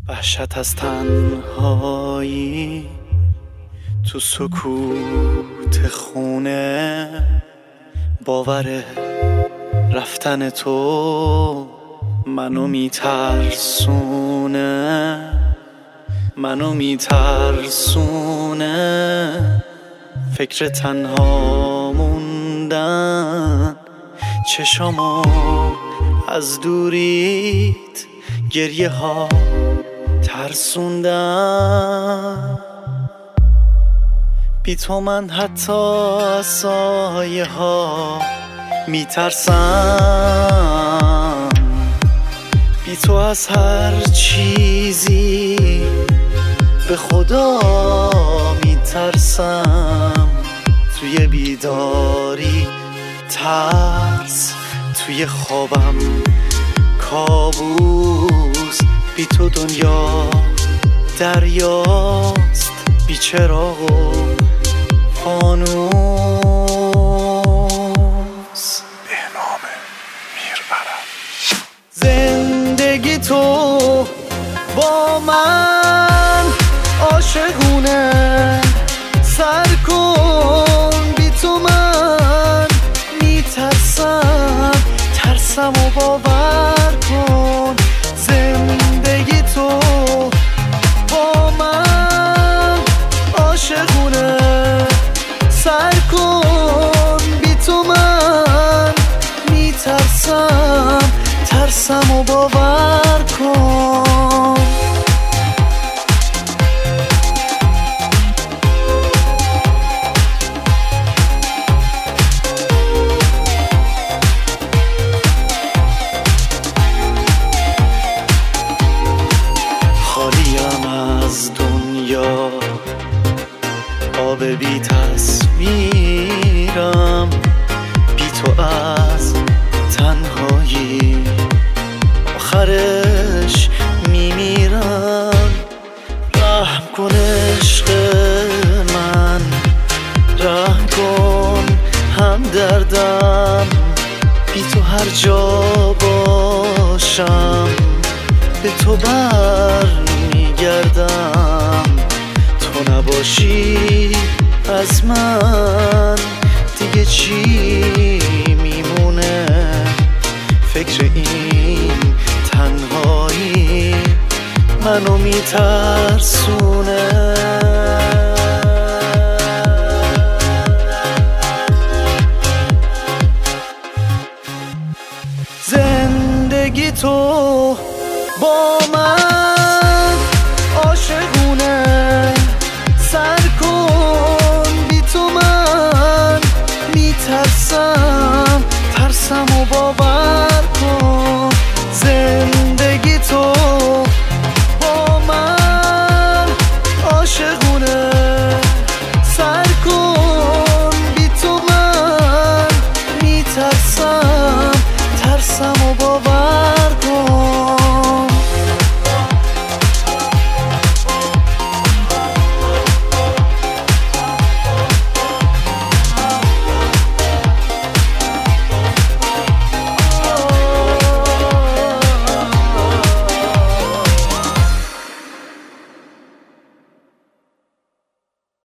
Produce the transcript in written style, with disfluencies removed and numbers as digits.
وحشت از تنهایی تو سکوت خونه، باور رفتن تو منو میترسونه فکر تنها موندن، چشامو از دوریت گریه ها ترسوندن. بی تو من حتی از سایه ها میترسم، بی تو از هر چیزی به خدا میترسم. توی بیداری ترس، توی خوابم کابوس، بی تو دنیا دریاست بی چراغ و فانوس. بهنام میرعرب. زندگی تو با من عاشقونه، سر کن بی تو من میترسم، ترسم و باور کن. زندگی تو با من عاشقونه، سر کن بی تو من میترسم، ترسم و باور کن. خالیم از دنیا، آب بی تصویرم، بی تو از تنهایی آخرش میمیرم. رحم کن عشق من، رحم کن هم دردم، بی تو هر جا باشم به تو بر میگردم. تو نباشی از من دیگه چی میمونه؟ فکر این تنهایی منو میترسونه. زندگی تو با من عاشقونه، سر کن بی تو من میترسم، ترسم و باور کن. زندگی تو